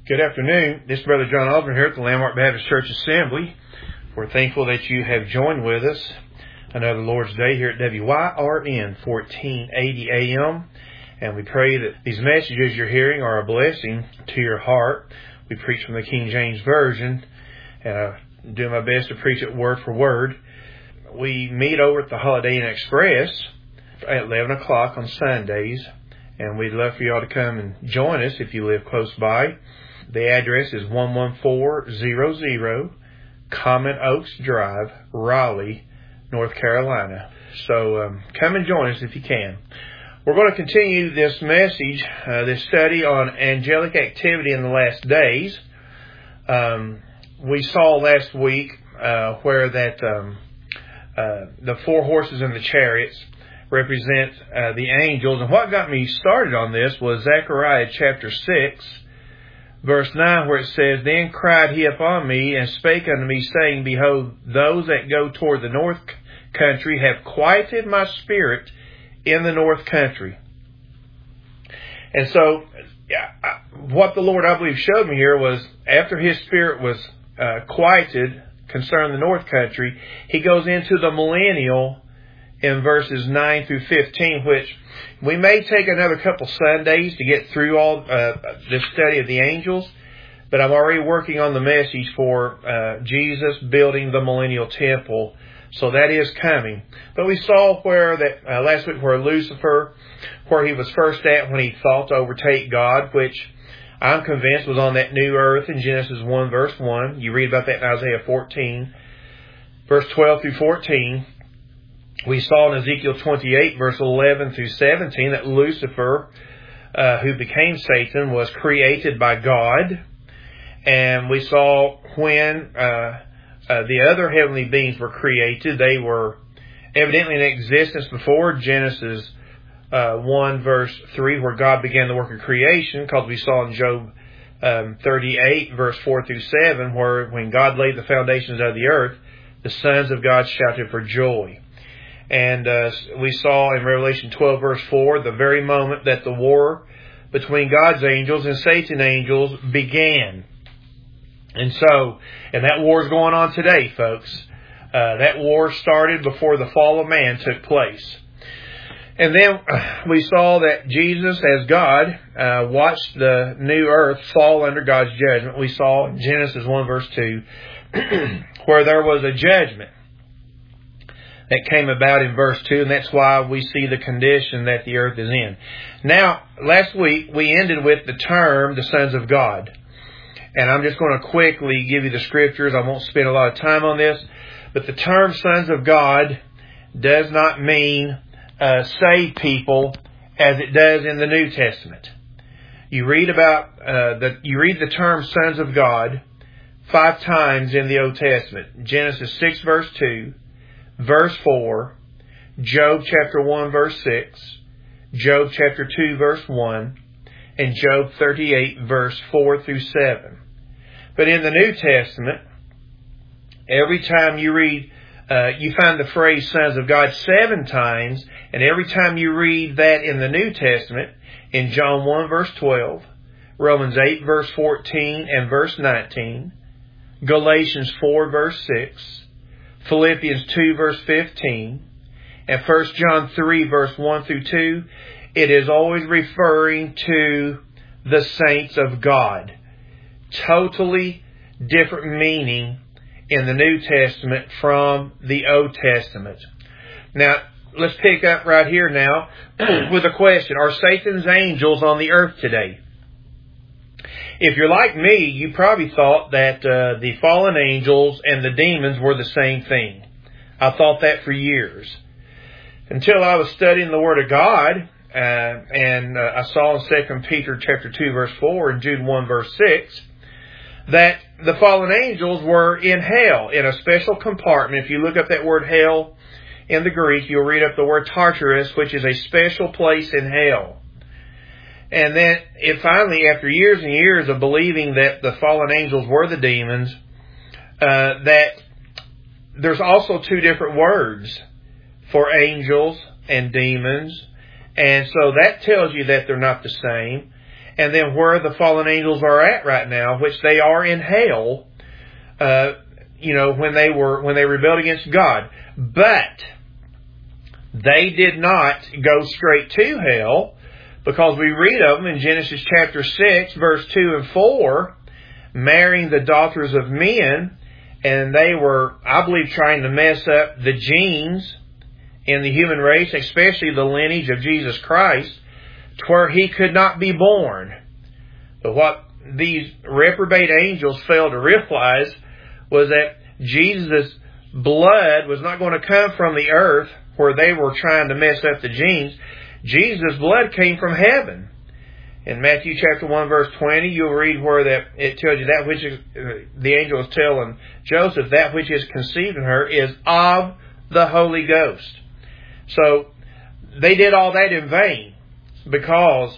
Good afternoon. This is Brother John Osborne here at the Landmark Baptist Church Assembly. We're thankful that you have joined with us another Lord's Day here at WYRN 1480 AM. And we pray that these messages you're hearing are a blessing to your heart. We preach from the King James Version, and I do my best to preach it word for word. We meet over at the Holiday Inn Express at 11 o'clock on Sundays, and we'd love for you all to come and join us if you live close by. The address is 11400 Common Oaks Drive, Raleigh, North Carolina. So come and join us if you can. We're going to continue this message, this study on angelic activity in the last days. We saw last week where that the four horses and the chariots represent the angels. And what got me started on this was Zechariah chapter 6, verse 9, where it says, Then cried he upon me, and spake unto me, saying, Behold, those that go toward the north country have quieted my spirit in the north country. And so, what the Lord, I believe, showed me here was, after his spirit was quieted concerning the north country, he goes into the millennial in verses 9 through 15, which we may take another couple Sundays to get through all this study of the angels, but I'm already working on the message for Jesus building the millennial temple, so that is coming. But we saw where that last week where Lucifer, where he was first at when he thought to overtake God, which I'm convinced was on that new earth in Genesis 1 verse 1. You read about that in Isaiah 14, verse 12 through 14. We saw in Ezekiel 28, verse 11 through 17, that Lucifer, who became Satan, was created by God. And we saw when the other heavenly beings were created, they were evidently in existence before Genesis 1, verse 3, where God began the work of creation, because we saw in Job 38, verse 4 through 7, where when God laid the foundations of the earth, the sons of God shouted for joy. And we saw in Revelation 12, verse 4, the very moment that the war between God's angels and Satan's angels began. And that war is going on today, folks. That war started before the fall of man took place. And then we saw that Jesus, as God, watched the new earth fall under God's judgment. We saw in Genesis 1, verse 2, where there was a judgment that came about in verse 2, and that's why we see the condition that the earth is in. Now, last week we ended with the term, the sons of God. And I'm just going to quickly give you the scriptures. I won't spend a lot of time on this. But the term sons of God does not mean saved people as it does in the New Testament. You read the term sons of God 5 times in the Old Testament. Genesis 6, verse 2. Verse 4, Job chapter 1, verse 6, Job chapter 2, verse 1, and Job 38, verse 4 through 7. But in the New Testament, every time you read, you find the phrase sons of God 7 times, and every time you read that in the New Testament, in John 1, verse 12, Romans 8, verse 14 and verse 19, Galatians 4, verse 6, Philippians 2, verse 15, and 1 John 3, verse 1 through 2, it is always referring to the saints of God. Totally different meaning in the New Testament from the Old Testament. Now, let's pick up right here now with a question. Are Satan's angels on the earth today? If you're like me, you probably thought that the fallen angels and the demons were the same thing. I thought that for years. Until I was studying the Word of God, and I saw in 2 Peter chapter 2, verse 4 and Jude 1, verse 6, that the fallen angels were in hell, in a special compartment. If you look up that word hell in the Greek, you'll read up the word Tartarus, which is a special place in hell. And then it finally, after years and years of believing that the fallen angels were the demons, that there's also 2 different words for angels and demons. And so that tells you that they're not the same. and then where the fallen angels are at right now, which they are in hell, when they rebelled against God. But they did not go straight to hell, because we read of them in Genesis chapter 6, verse 2 and 4, marrying the daughters of men, and they were, I believe, trying to mess up the genes in the human race, especially the lineage of Jesus Christ, to where He could not be born. But what these reprobate angels failed to realize was that Jesus' blood was not going to come from the earth, where they were trying to mess up the genes. Jesus' blood came from heaven. In Matthew chapter 1 verse 20, you'll read where that it tells you that which is, the angel is telling Joseph, that which is conceived in her is of the Holy Ghost. So they did all that in vain, because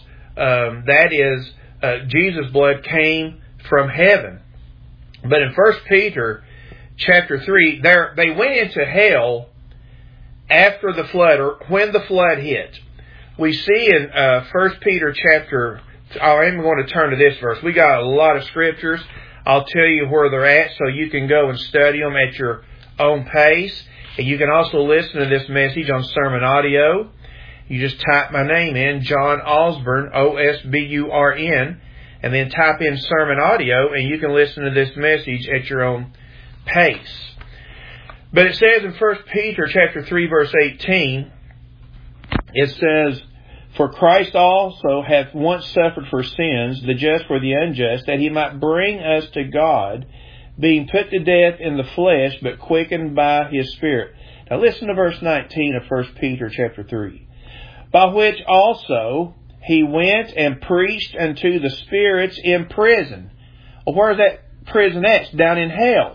Jesus' blood came from heaven. But in 1 Peter chapter 3, they went into hell after the flood, or when the flood hit. We see in 1 Peter chapter, I'm going to turn to this verse. We got a lot of scriptures. I'll tell you where they're at so you can go and study them at your own pace. And you can also listen to this message on sermon audio. You just type my name in, John Osburn, Osburn, and then type in sermon audio, and you can listen to this message at your own pace. But it says in 1 Peter chapter 3 verse 18, it says, "For Christ also hath once suffered for sins, the just for the unjust, that He might bring us to God, being put to death in the flesh, but quickened by His Spirit." Now listen to verse 19 of 1 Peter chapter 3. "By which also He went and preached unto the spirits in prison." Well, where is that prison at? It's down in hell.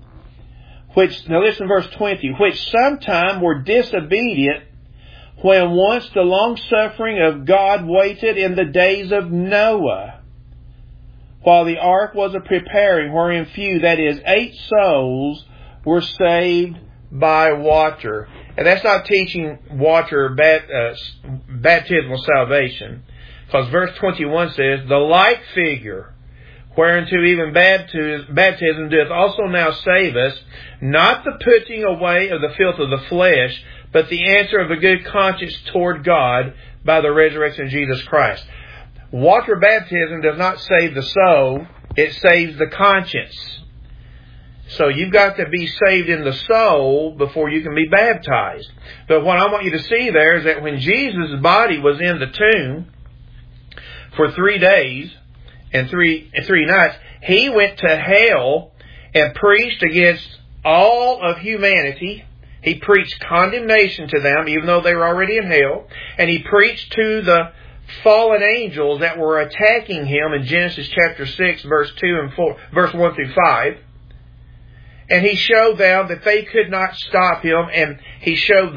Now listen to verse 20. "Which sometime were disobedient, when once the long-suffering of God waited in the days of Noah, while the ark was a preparing, wherein few, that is, 8 souls, were saved by water." And that's not teaching water baptismal salvation, because verse 21 says, "The like figure, whereunto even baptism doth also now save us, not the putting away of the filth of the flesh, but the answer of a good conscience toward God by the resurrection of Jesus Christ." Water baptism does not save the soul, it saves the conscience. So you've got to be saved in the soul before you can be baptized. But what I want you to see there is that when Jesus' body was in the tomb for 3 days and three nights, He went to hell and preached against all of humanity. He preached condemnation to them, even though they were already in hell. And He preached to the fallen angels that were attacking Him in Genesis chapter 6, verse 2 and 4, verse 1 through 5. And He showed them that they could not stop Him. And He showed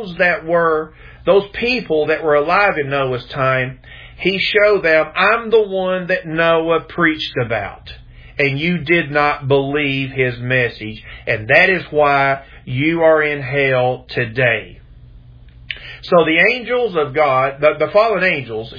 those people that were alive in Noah's time, He showed them, "I'm the one that Noah preached about. And you did not believe his message. And that is why you are in hell today." So the angels of God, the fallen angels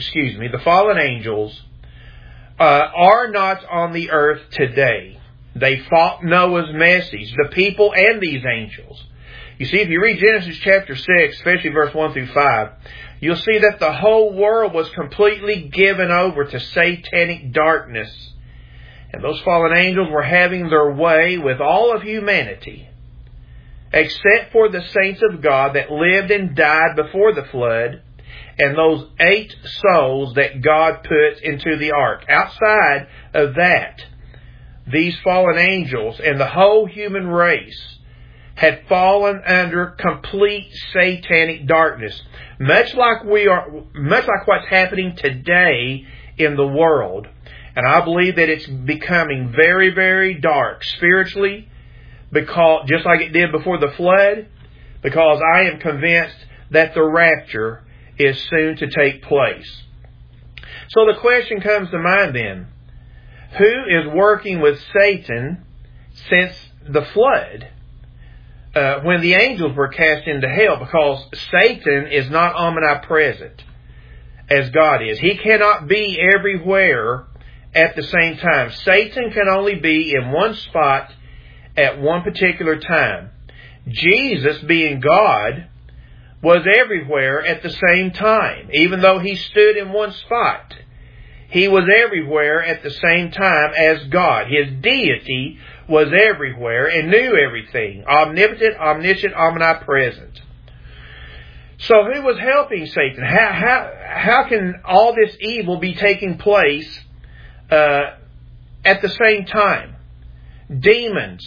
are not on the earth today. They fought Noah's message, the people and these angels. You see, if you read Genesis chapter 6, especially verse 1 through 5, you'll see that the whole world was completely given over to satanic darkness. And those fallen angels were having their way with all of humanity, except for the saints of God that lived and died before the flood, and those 8 souls that God put into the ark. Outside of that, these fallen angels and the whole human race had fallen under complete satanic darkness, much like what's happening today in the world. And I believe that it's becoming very, very dark spiritually, because just like it did before the flood, because I am convinced that the rapture is soon to take place. So the question comes to mind then, who is working with Satan since the flood, when the angels were cast into hell? Because Satan is not omnipresent. as God is. He cannot be everywhere at the same time. Satan can only be in one spot at one particular time. Jesus, being God, was everywhere at the same time. Even though He stood in one spot, He was everywhere at the same time as God. His deity was everywhere and knew everything. Omnipotent, omniscient, omnipresent. So who was helping Satan? How can all this evil be taking place at the same time? Demons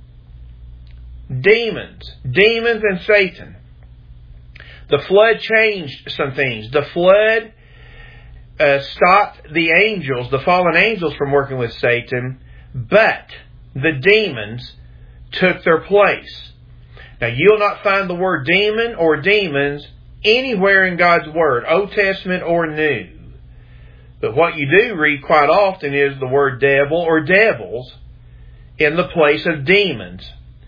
and Satan. The flood changed some things. The flood stopped the angels, the fallen angels, from working with Satan, but the demons took their place. Now, you'll not find the word demon or demons anywhere in God's Word, Old Testament or New. But what you do read quite often is the word devil or devils in the place of demons.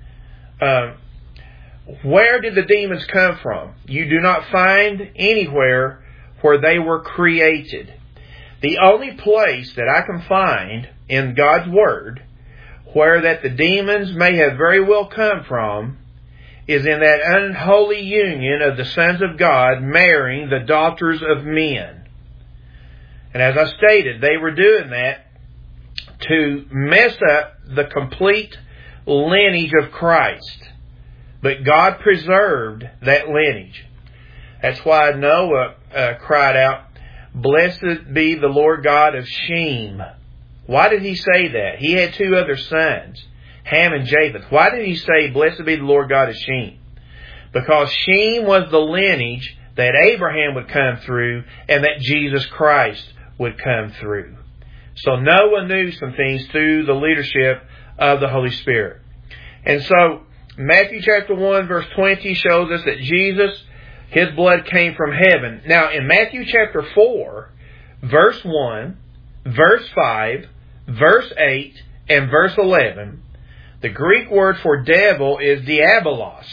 Where did the demons come from? You do not find anywhere where they were created. The only place that I can find in God's Word where that the demons may have very well come from is in that unholy union of the sons of God marrying the daughters of men. And as I stated, they were doing that to mess up the complete lineage of Christ. But God preserved that lineage. That's why Noah cried out, "Blessed be the Lord God of Shem." Why did he say that? He had two other sons, Ham and Japheth. Why did he say, "Blessed be the Lord God of Shem"? Because Shem was the lineage that Abraham would come through and that Jesus Christ would come through. So Noah knew some things through the leadership of the Holy Spirit. And so Matthew chapter 1 verse 20 shows us that Jesus, His blood came from heaven. Now in Matthew chapter 4, verse 1, verse 5, verse 8, and verse 11, the Greek word for devil is diabolos.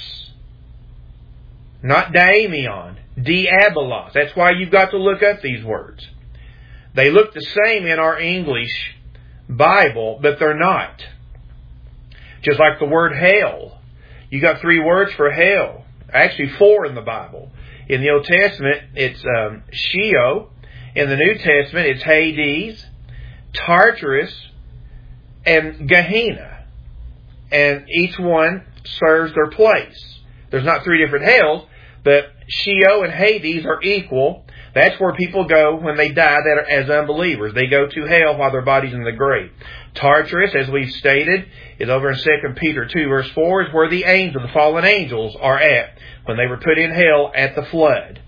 Not daimion, diabolos. That's why you've got to look up these words. They look the same in our English Bible, but they're not. Just like the word hell. You got three words for hell. Actually, four in the Bible. In the Old Testament, it's Sheol. In the New Testament, it's Hades, Tartarus, and Gehenna. And each one serves their place. There's not three different hells, but Sheol and Hades are equal. That's where people go when they die that are as unbelievers. They go to hell while their body's in the grave. Tartarus, as we've stated, is over in 2 Peter 2 verse 4, is where the angels, the fallen angels, are at when they were put in hell at the flood.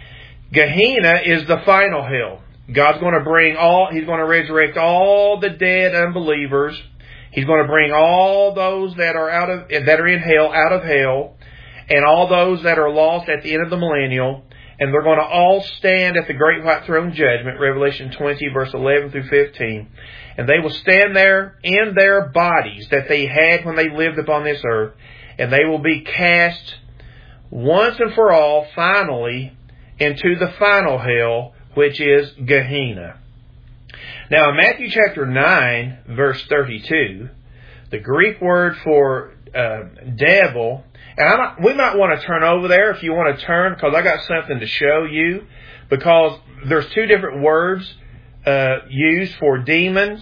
Gehenna is the final hell. God's going to He's going to resurrect all the dead unbelievers. He's going to bring all those that are in hell out of hell, and all those that are lost at the end of the millennial. And they're going to all stand at the great white throne judgment, Revelation 20, verse 11 through 15. And they will stand there in their bodies that they had when they lived upon this earth. And they will be cast once and for all, finally, into the final hell, which is Gehenna. Now, in Matthew chapter 9, verse 32, the Greek word for devil... And we might want to turn over there if you want to turn, because I got something to show you. Because there's two different words used for demons,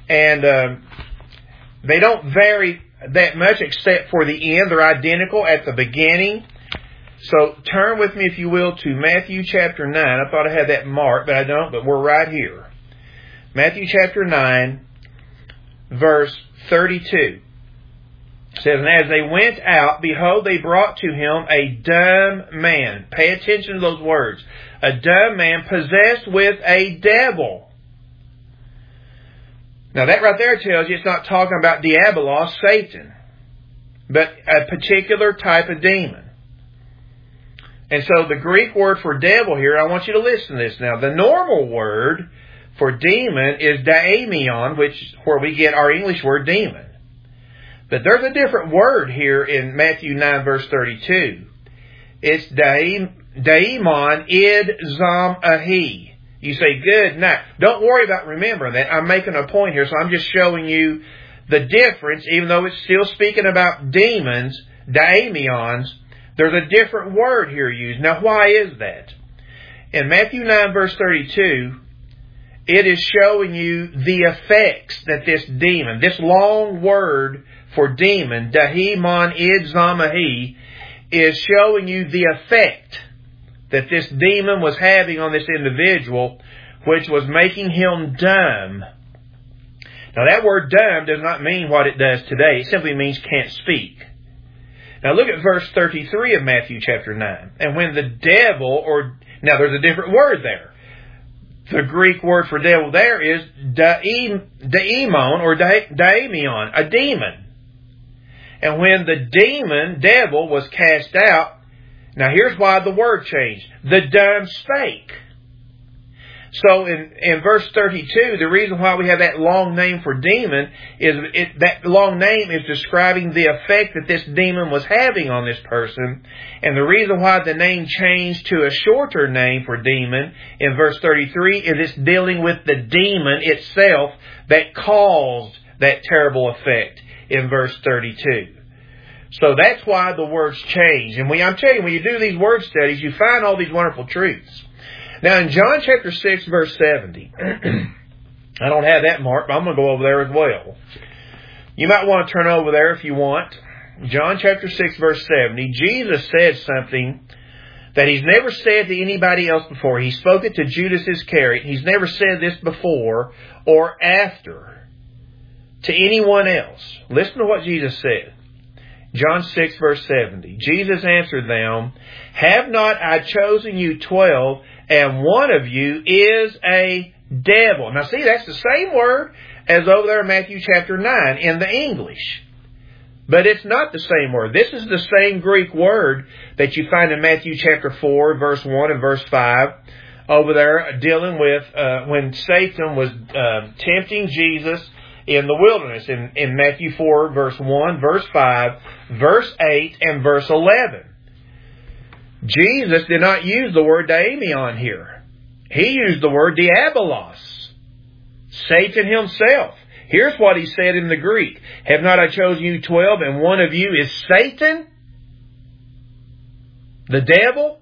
and they don't vary that much except for the end. They're identical at the beginning. So turn with me, if you will, to Matthew chapter 9. I thought I had that marked, but I don't, but we're right here. Matthew chapter 9, verse 32. It says, "And as they went out, behold, they brought to him a dumb man." Pay attention to those words. A dumb man possessed with a devil. Now that right there tells you it's not talking about diabolos, Satan, but a particular type of demon. And so the Greek word for devil here, I want you to listen to this now. The normal word for demon is daimion, which is where we get our English word demon. But there's a different word here in Matthew 9 verse 32. It's daimon id zam ahi. You say, good. Now, don't worry about remembering that. I'm making a point here, so I'm just showing you the difference, even though it's still speaking about demons, daimions, there's a different word here used. Now, why is that? In Matthew 9, verse 32, it is showing you the effects that this demon, this long word for demon, daimon id zam ahi, is showing you the effect that this demon was having on this individual, which was making him dumb. Now that word dumb does not mean what it does today. It simply means can't speak. Now look at verse 33 of Matthew chapter 9. And when the devil, now there's a different word there. The Greek word for devil there is daimon or daimion, a demon. And when the devil was cast out, now here's why the word changed. The dumb spake. So in verse 32, the reason why we have that long name for demon is that long name is describing the effect that this demon was having on this person. And the reason why the name changed to a shorter name for demon in verse 33 is it's dealing with the demon itself that caused that terrible effect in verse 32. So that's why the words change. And I'm telling you, when you do these word studies, you find all these wonderful truths. Now in John chapter 6, verse 70, I don't have that marked, but I'm going to go over there as well. You might want to turn over there if you want. John chapter 6, verse 70, Jesus said something that He's never said to anybody else before. He spoke it to Judas Iscariot. He's never said this before or after to anyone else. Listen to what Jesus said. John 6, verse 70. Jesus answered them, have not I chosen you 12, and one of you is a devil. Now see, that's the same word as over there in Matthew chapter 9 in the English. But it's not the same word. This is the same Greek word that you find in Matthew chapter 4, verse 1 and verse 5. Over there dealing with when Satan was tempting Jesus in the wilderness in Matthew 4, verse 1, verse 5, verse 8, and verse 11. Jesus did not use the word daimion here. He used the word diabolos, Satan himself. Here's what he said in the Greek. Have not I chosen you 12, and one of you is Satan? The devil?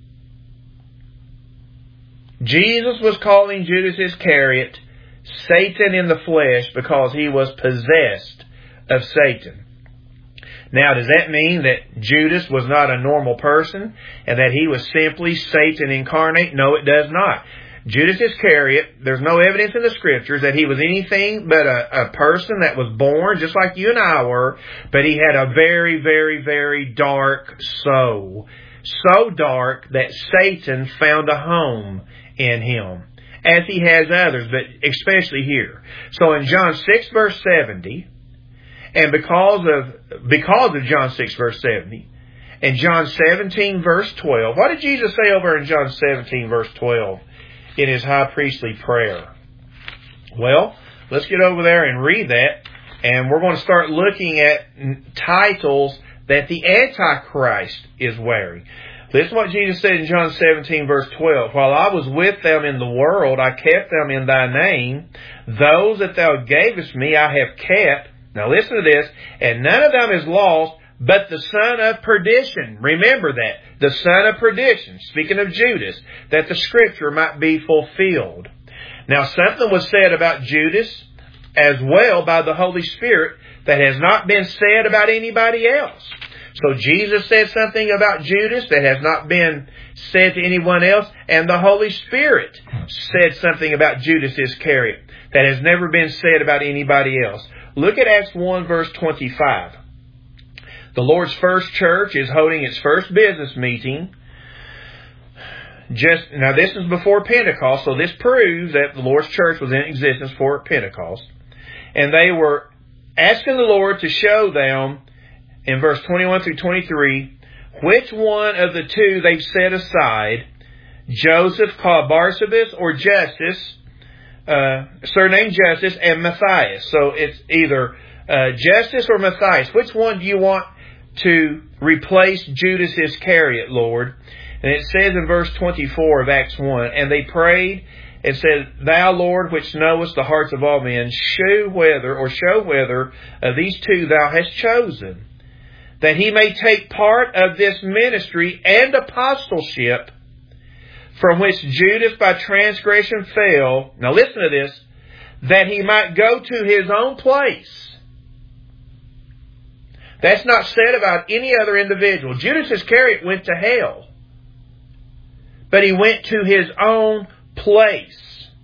Jesus was calling Judas Iscariot Satan in the flesh because he was possessed of Satan. Now, does that mean that Judas was not a normal person and that he was simply Satan incarnate? No, it does not. Judas Iscariot, there's no evidence in the Scriptures that he was anything but a person that was born just like you and I were, but he had a very, very, very dark soul. So dark that Satan found a home in him, as he has others, but especially here. So in John 6, verse 70, and because of John 6, verse 70, and John 17, verse 12, what did Jesus say over in John 17, verse 12 in His high priestly prayer? Well, let's get over there and read that, and we're going to start looking at titles that the Antichrist is wearing. Listen to what Jesus said in John 17, verse 12. While I was with them in the world, I kept them in thy name. Those that thou gavest me, I have kept. Now listen to this. And none of them is lost, but the son of perdition. Remember that. The son of perdition. Speaking of Judas, that the Scripture might be fulfilled. Now something was said about Judas as well by the Holy Spirit that has not been said about anybody else. So Jesus said something about Judas that has not been said to anyone else, and the Holy Spirit said something about Judas Iscariot that has never been said about anybody else. Look at Acts 1, verse 25. The Lord's first church is holding its first business meeting. Now this is before Pentecost, so this proves that the Lord's church was in existence for Pentecost. And they were asking the Lord to show them, in verse 21 through 23, which one of the two they've set aside, Joseph called Barsabas or Justus, surnamed Justus, and Matthias. So it's either Justus or Matthias. Which one do you want to replace Judas Iscariot, Lord? And it says in verse 24 of Acts 1, and they prayed and said, Thou, Lord, which knowest the hearts of all men, show whether of these two thou hast chosen, that he may take part of this ministry and apostleship, from which Judas by transgression fell. Now listen to this. That he might go to his own place. That's not said about any other individual. Judas Iscariot went to hell. But he went to his own place.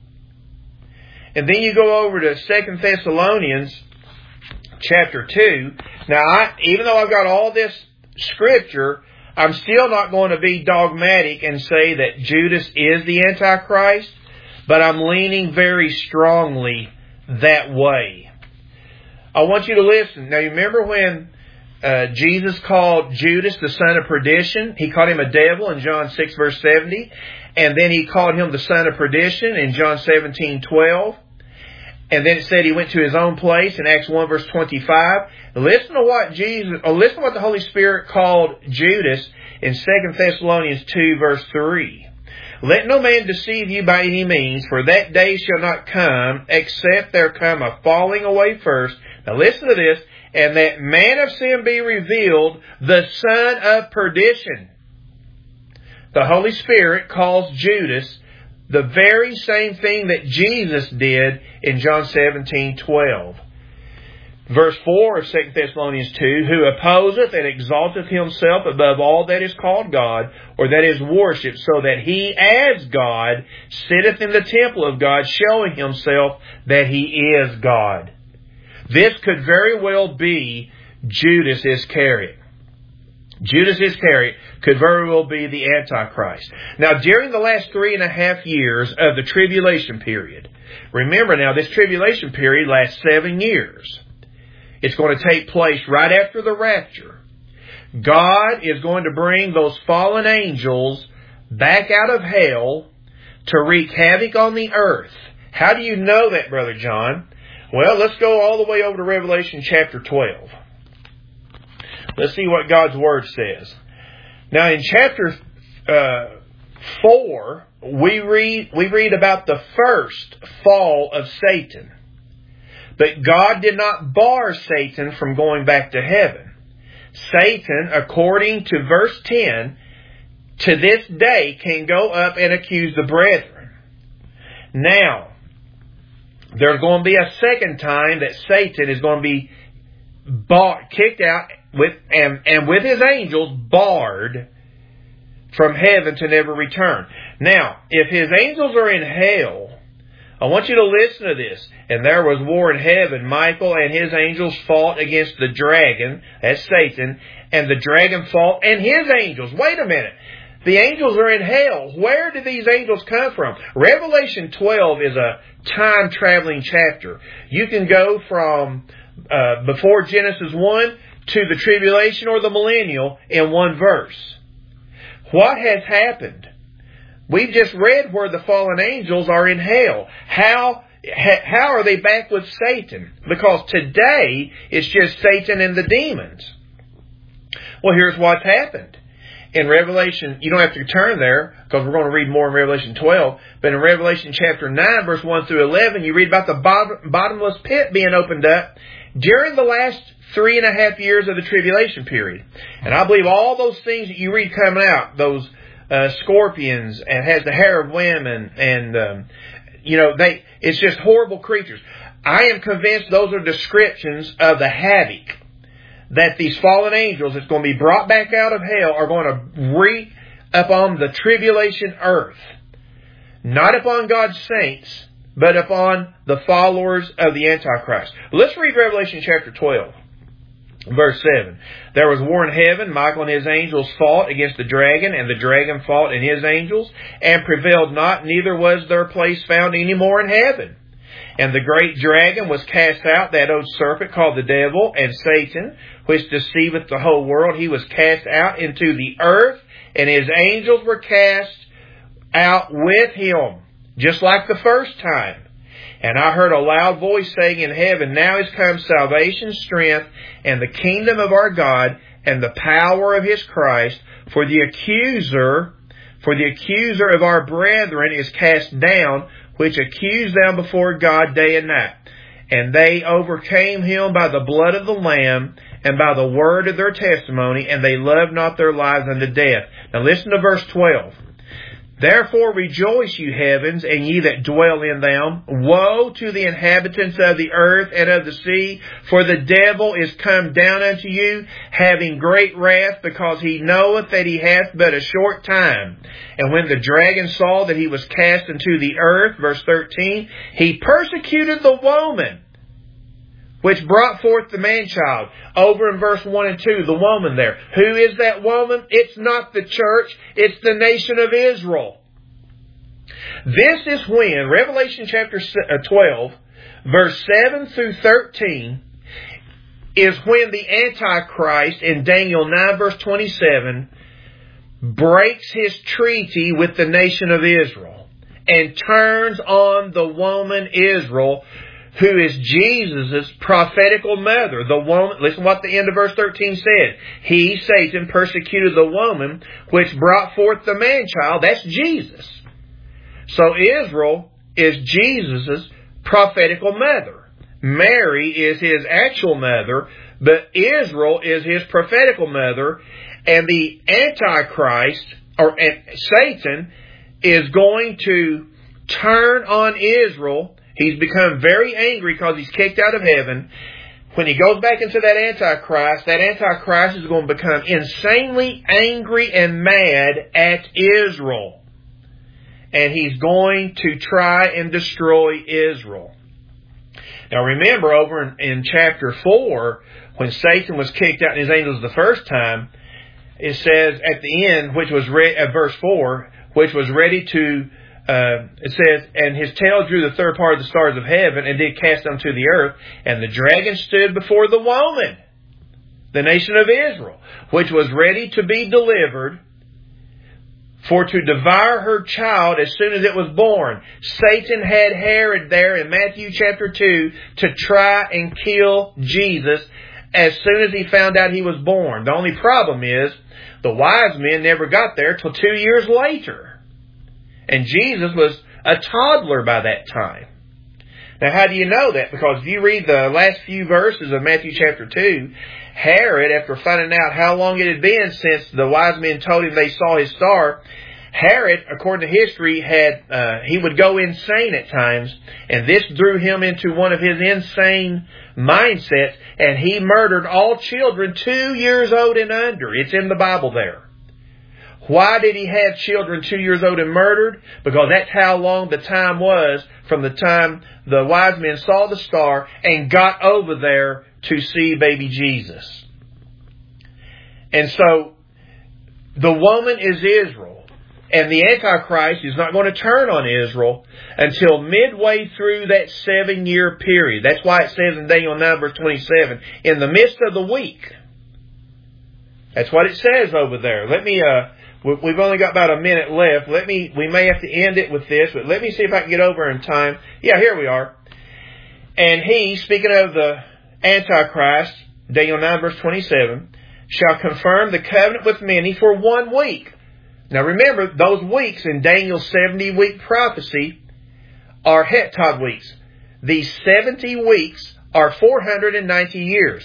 And then you go over to 2 Thessalonians chapter 2. Now, even though I've got all this scripture, I'm still not going to be dogmatic and say that Judas is the Antichrist, but I'm leaning very strongly that way. I want you to listen. Now, you remember when Jesus called Judas the son of perdition? He called him a devil in John 6 verse 70. And then he called him the son of perdition in John 17:12. And then it said he went to his own place in Acts 1 verse 25. Listen to what listen to what the Holy Spirit called Judas in 2 Thessalonians 2 verse 3. Let no man deceive you by any means, for that day shall not come, except there come a falling away first. Now listen to this. And that man of sin be revealed, the son of perdition. The Holy Spirit calls Judas the very same thing that Jesus did in John 17:12. Verse 4 of 2 Thessalonians 2, who opposeth and exalteth himself above all that is called God, or that is worshipped, so that he as God sitteth in the temple of God, showing himself that he is God. This could very well be Judas Iscariot. Judas Iscariot could very well be the Antichrist. Now, during the last 3.5 years of the tribulation period, remember now, this tribulation period lasts 7 years. It's going to take place right after the rapture. God is going to bring those fallen angels back out of hell to wreak havoc on the earth. How do you know that, Brother John? Well, let's go all the way over to Revelation chapter 12. Let's see what God's Word says. Now, in chapter 4, we read about the first fall of Satan. But God did not bar Satan from going back to heaven. Satan, according to verse 10, to this day can go up and accuse the brethren. Now, there's going to be a second time that Satan is going to be kicked out and with his angels barred from heaven to never return. Now, if his angels are in hell, I want you to listen to this. And there was war in heaven. Michael and his angels fought against the dragon, that's Satan, and the dragon fought and his angels. Wait a minute. The angels are in hell. Where did these angels come from? Revelation 12 is a time-traveling chapter. You can go from before Genesis 1 to the tribulation or the millennial in one verse. What has happened? We've just read where the fallen angels are in hell. How are they back with Satan? Because today it's just Satan and the demons. Well, here's what's happened. In Revelation, you don't have to turn there because we're going to read more in Revelation 12. But in Revelation chapter 9, verse 1 through 11, you read about the bottomless pit being opened up during the last 3.5 years of the tribulation period. And I believe all those things that you read coming out, those scorpions and has the hair of women and, it's just horrible creatures. I am convinced those are descriptions of the havoc that these fallen angels that's going to be brought back out of hell are going to wreak upon the tribulation earth. Not upon God's saints, but upon the followers of the Antichrist. Let's read Revelation chapter 12. Verse 7. There was war in heaven. Michael and his angels fought against the dragon, and the dragon fought and his angels, and prevailed not, neither was their place found any more in heaven. And the great dragon was cast out, that old serpent called the devil and Satan, which deceiveth the whole world. He was cast out into the earth, and his angels were cast out with him, just like the first time. And I heard a loud voice saying in heaven, Now is come salvation, strength, and the kingdom of our God, and the power of his Christ. For the accuser For the accuser of our brethren is cast down, which accused them before God day and night. And they overcame him by the blood of the Lamb and by the word of their testimony, and they loved not their lives unto death. Now listen to verse 12. Therefore rejoice, you heavens, and ye that dwell in them. Woe to the inhabitants of the earth and of the sea, for the devil is come down unto you, having great wrath, because he knoweth that he hath but a short time. And when the dragon saw that he was cast into the earth, verse 13, he persecuted the woman which brought forth the man-child. Over in verse 1 and 2, the woman there. Who is that woman? It's not the church. It's the nation of Israel. This is when, Revelation chapter 12, verse 7 through 13, is when the Antichrist in Daniel 9 verse 27 breaks his treaty with the nation of Israel and turns on the woman Israel, who is Jesus' prophetical mother. The woman, listen what the end of verse 13 said. He, Satan, persecuted the woman which brought forth the man-child. That's Jesus. So Israel is Jesus' prophetical mother. Mary is his actual mother, but Israel is his prophetical mother. And the Antichrist, or Satan, is going to turn on Israel. He's become very angry because he's kicked out of heaven. When he goes back into that Antichrist is going to become insanely angry and mad at Israel. And he's going to try and destroy Israel. Now remember, over in chapter 4, when Satan was kicked out and his angels the first time, it says at the end, which was verse 4, which was ready to it says, and his tail drew the third part of the stars of heaven, and did cast them to the earth. And the dragon stood before the woman, the nation of Israel, which was ready to be delivered, for to devour her child as soon as it was born. Satan had Herod there in Matthew chapter 2 to try and kill Jesus as soon as he found out he was born. The only problem is, the wise men never got there till 2 years later. And Jesus was a toddler by that time. Now, how do you know that? Because if you read the last few verses of Matthew chapter 2, Herod, after finding out how long it had been since the wise men told him they saw his star, Herod, according to history, he would go insane at times, and this drew him into one of his insane mindsets, and he murdered all children 2 years old and under. It's in the Bible there. Why did he have children 2 years old and murdered? Because that's how long the time was from the time the wise men saw the star and got over there to see baby Jesus. And so, the woman is Israel. And the Antichrist is not going to turn on Israel until midway through that 7-year period. That's why it says in Daniel 9 verse 27, in the midst of the week. That's what it says over there. We've only got about a minute left. We may have to end it with this, but let me see if I can get over in time. Yeah, here we are. And he, speaking of the Antichrist, Daniel 9 verse 27, shall confirm the covenant with many for 1 week. Now remember, those weeks in Daniel's 70-week prophecy are Hetod weeks. These 70 weeks are 490 years.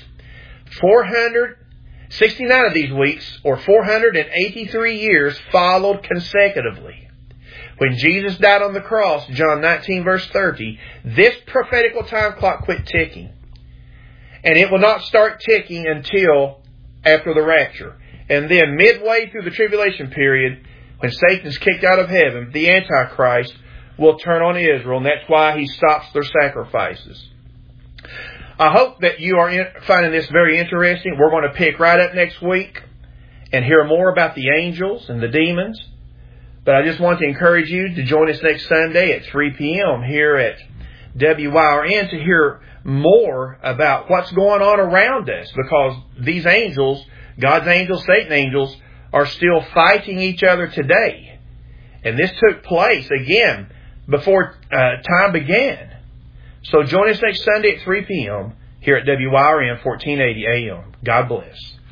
69 of these weeks, or 483 years, followed consecutively. When Jesus died on the cross, John 19 verse 30, this prophetical time clock quit ticking. And it will not start ticking until after the rapture. And then midway through the tribulation period, when Satan's kicked out of heaven, the Antichrist will turn on Israel, and that's why he stops their sacrifices. I hope that you are finding this very interesting. We're going to pick right up next week and hear more about the angels and the demons. But I just want to encourage you to join us next Sunday at 3 p.m. here at WYRN to hear more about what's going on around us, because these angels, God's angels, Satan's angels, are still fighting each other today. And this took place, again, before time began. So join us next Sunday at 3 p.m. here at WYRN 1480 AM. God bless.